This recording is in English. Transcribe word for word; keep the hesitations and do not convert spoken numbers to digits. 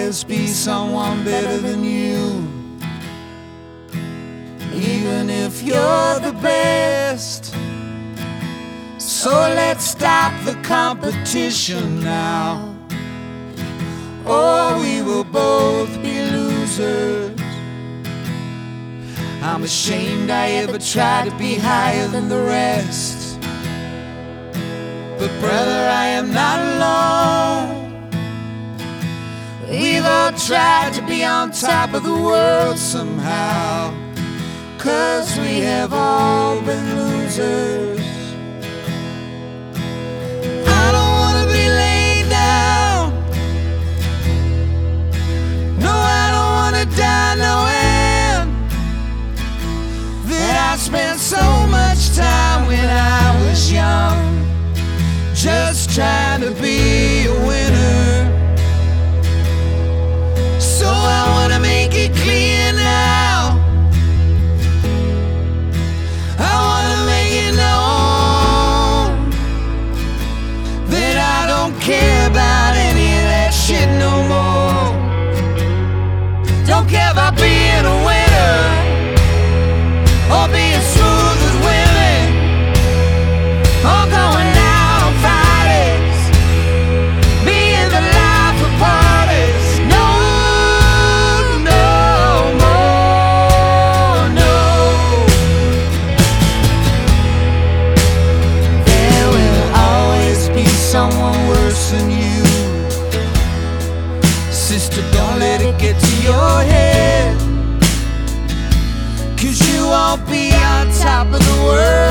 always be someone better than you. Even if you're the best. So let's stop the competition now, or we will both be losers. I'm ashamed I ever tried to be higher than the rest. But brother, I am not alone. We've all tried to be on top of the world somehow, 'cause we have all been losers. I don't wanna be laid down. No, I don't wanna die knowing that I spent so much time when I was young just trying to be a winner. So I wanna make it clear now. I wanna make it known that I don't care about any of that shit no more. Don't care about being a winner or being smooth with women or going out on Fridays, being the life of parties. No, no more, no. There will always be someone worse than you. Sister, don't let it get to your head, 'cause you won't be on top of the world.